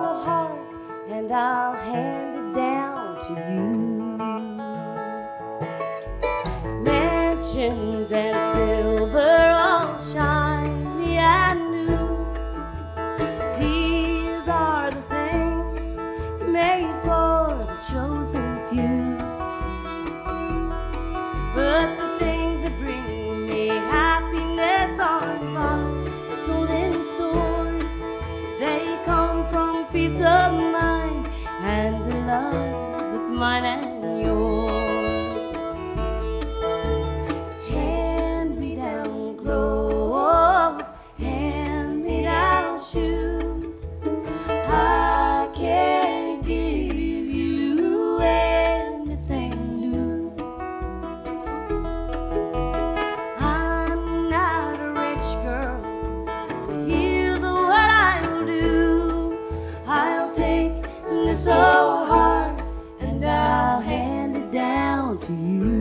heart and I'll hand it down to you. Mansions and silver all shiny and new. These are the things made for the chosen few. But the things that bring me happiness aren't bought or sold in stores. They come from peace of mind and the love that's mine and yours. Hand-me-down clothes, hand-me-down shoes. I can't give you anything new. I'm not a rich girl, but here's what I'll do. I'll take this old heart and I'll hand it down to you.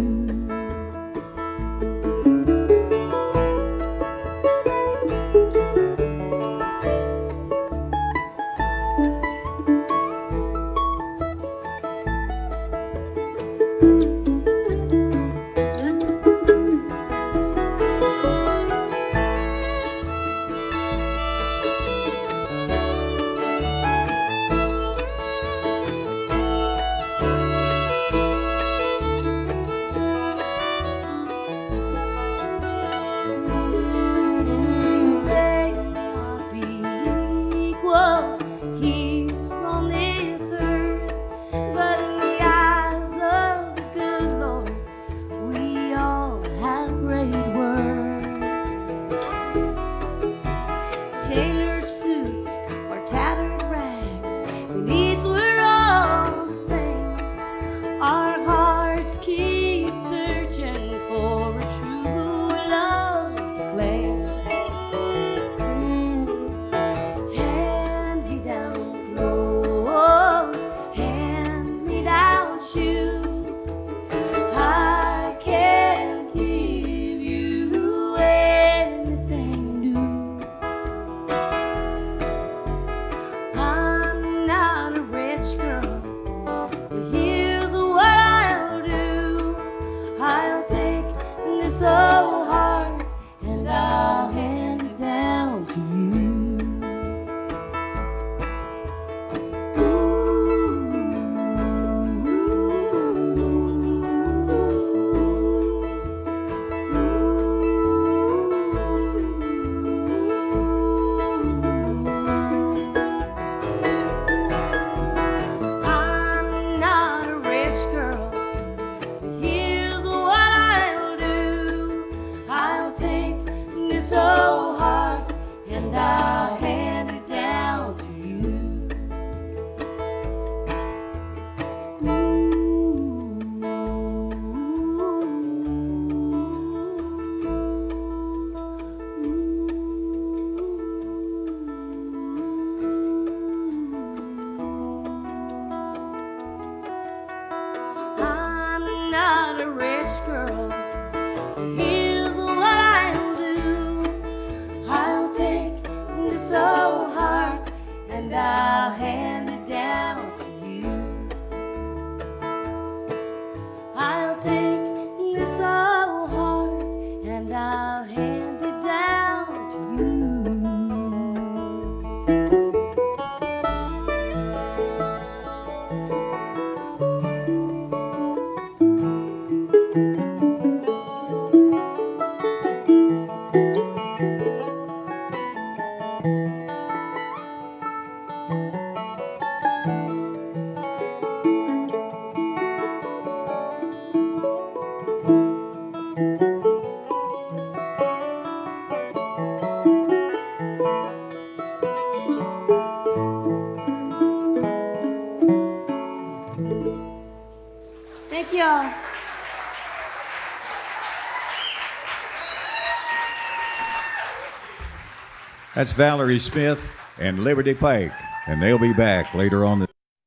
Here on this earth, but in the eyes of the good Lord, we all have great worth. Tailored suits or tattered rags, beneath we're all the same. Our hearts keep searching for a true love to claim. Shoes. I can't give you anything new. I'm not a rich girl, but here's what I'll do. I'll take this old heart and I'll hand it down to you. So hard, and I'll hand it down to you. I'm not a rich girl. Here's what I'll do. I'll take this old heart and I'll hand it down to you. I'll take this old heart and I'll hand it down to you. Thank y'all. That's Valerie Smith and Liberty Pike, and they'll be back later on.